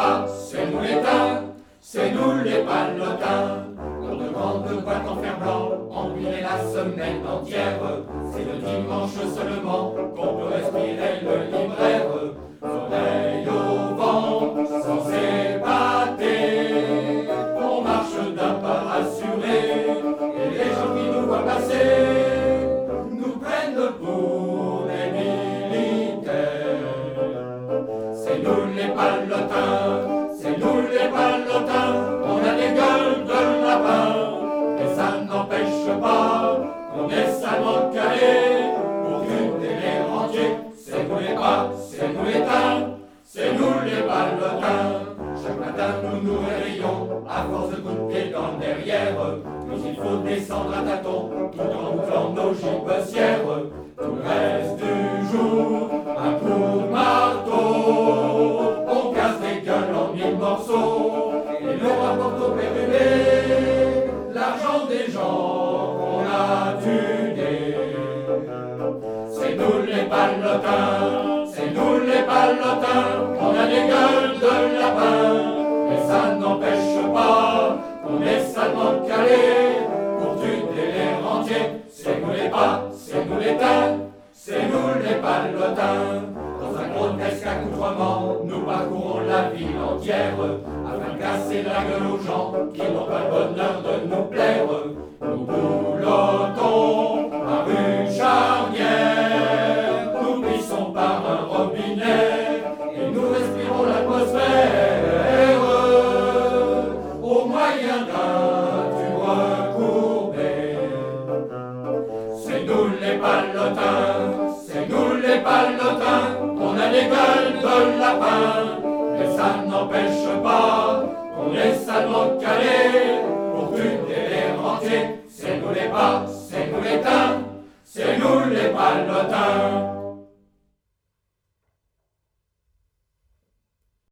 pas, c'est nous les teints, c'est nous les palotins. Dans de grandes boîtes en fer blanc, empiler la semaine entière. C'est le dimanche seulement qu'on peut respirer le libraire. Soleil au vent, sans s'épater, on marche d'un pas assuré, et les gens qui nous voient passer nous prennent pour des militaires. C'est nous les palotins, c'est nous les palotins, on a des gueules de lapin, et ça n'empêche pas qu'on est salement calé pour tuer les rentiers. C'est nous les pas, c'est nous les teints, c'est nous les palotins. Chaque matin nous nous réveillons à force de coups de pied dans le derrière, mais il faut descendre à tâtons tout en bouclant nos gibecières. Tout le reste du jour, un coup de marteau, on casse des gueules en 1000 morceaux, et l'on rapporte au PVB l'argent des gens qu'on a tués. C'est nous les palotins, c'est nous les palotins, on a des gueules de lapin, mais ça n'empêche pas qu'on est salement calé pour tuer les rentiers. C'est nous les pas, c'est nous les teints, c'est nous les palotins. Dans un grotesque accoutrement, nous parcourons la ville entière afin de casser la gueule aux gens qui n'ont pas le bonheur de nous plaire. Nous boulottons par une charnière, nous pissons par un robinet et nous respirons l'atmosphère au moyen d'un tube recourbé. C'est nous les palotins, c'est nous les palotins, on a des gueules de lapin, mais ça n'empêche pas qu'on est salement calé